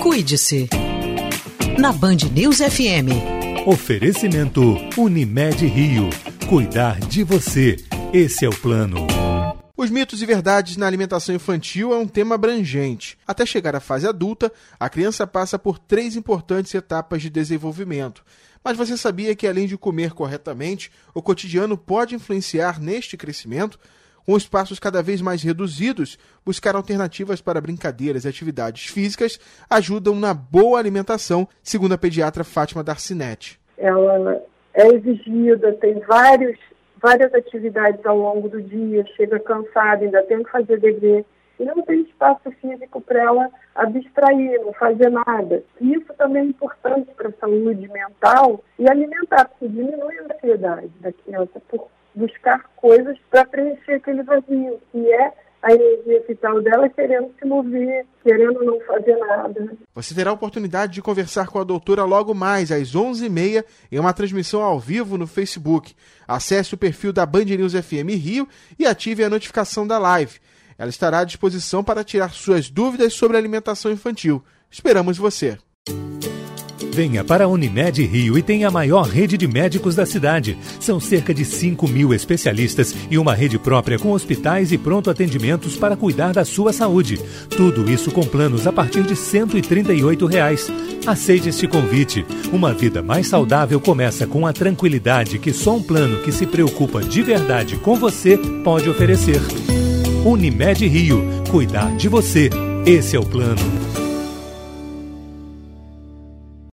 Cuide-se. Na Band News FM. Oferecimento Unimed Rio. Cuidar de você. Esse é o plano. Os mitos e verdades na alimentação infantil é um tema abrangente. Até chegar à fase adulta, a criança passa por 3 importantes etapas de desenvolvimento. Mas você sabia que, além de comer corretamente, o cotidiano pode influenciar neste crescimento? Com espaços cada vez mais reduzidos, buscar alternativas para brincadeiras e atividades físicas ajudam na boa alimentação, segundo a pediatra Fátima Darcinetti. Ela é exigida, tem várias atividades ao longo do dia, chega cansada, ainda tem que fazer dever, e não tem espaço físico para ela abstrair, não fazer nada. Isso também é importante para a saúde mental e alimentar, porque diminui a ansiedade da criança por buscar coisas para preencher aquele vazio, que é a energia vital dela querendo se mover, querendo não fazer nada. Você terá a oportunidade de conversar com a doutora logo mais, às 11h30, em uma transmissão ao vivo no Facebook. Acesse o perfil da Band News FM Rio e ative a notificação da live. Ela estará à disposição para tirar suas dúvidas sobre alimentação infantil. Esperamos você! Venha para a Unimed Rio e tenha a maior rede de médicos da cidade. São cerca de 5.000 especialistas e uma rede própria com hospitais e pronto atendimentos para cuidar da sua saúde. Tudo isso com planos a partir de R$ 138. Aceite este convite. Uma vida mais saudável começa com a tranquilidade que só um plano que se preocupa de verdade com você pode oferecer. Unimed Rio. Cuidar de você. Esse é o plano.